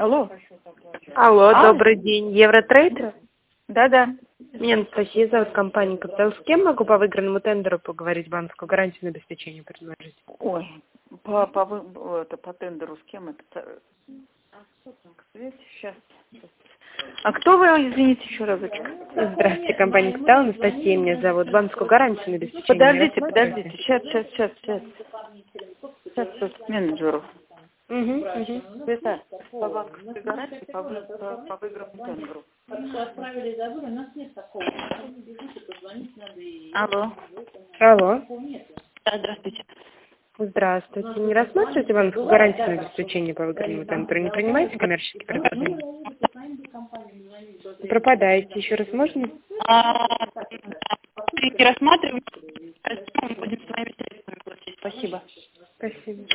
Алло. Алло, добрый день. Евротрейд? Да. Меня Анастасия зовут, компания «Капитал». С кем могу по выигранному тендеру поговорить, банковскую гарантию на обеспечение предложить? Ой, по тендеру с кем это? Сейчас. А кто вы, извините, еще разочек? Здравствуйте, компания «Капитал». Анастасия меня зовут. Банковскую гарантию на обеспечение. Подождите. Сейчас к менеджеру. Это по банковской гарантии, по выигранному тендеру. Алло. Да, здравствуйте. Здравствуйте. Не рассматриваете банковскую гарантию на обеспечение по выигранному тендеру? Не принимаете коммерческие предложения? Пропадаете. Еще раз можно? Не рассматриваем, будем своими средствами платить. Спасибо. Спасибо.